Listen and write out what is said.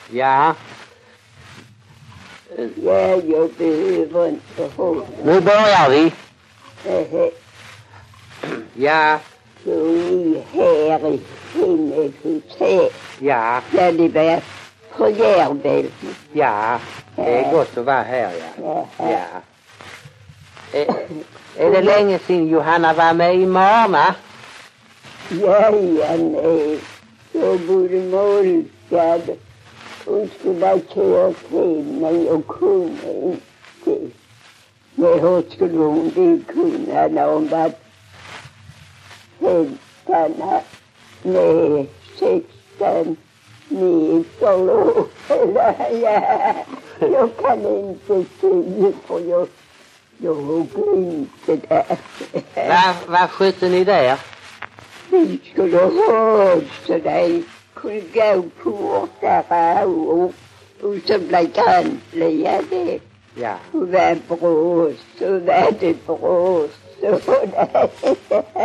Ja. Ja, jag behöver inte hålla. Nu börjar vi. Ja. Så är här i himmelhuset. Ja. Där det var på Järvel. Ja. Det är gott att vara här, ja. Ja. Är det länge sedan Johanna var med i Marna? Ja, nej. Jag bodde målskad. Hon skulle ha kört hem, men jag kunde inte. Men hon skulle hon det kunna när hon var 15, nej, 16 meter låg. Ja, jag kan inte se för jag glömde där. Vad skötte ni där? Vi skulle ha så där kunde gå på där och så blev grannliga det. Ja. Och var brås och var det brås och där.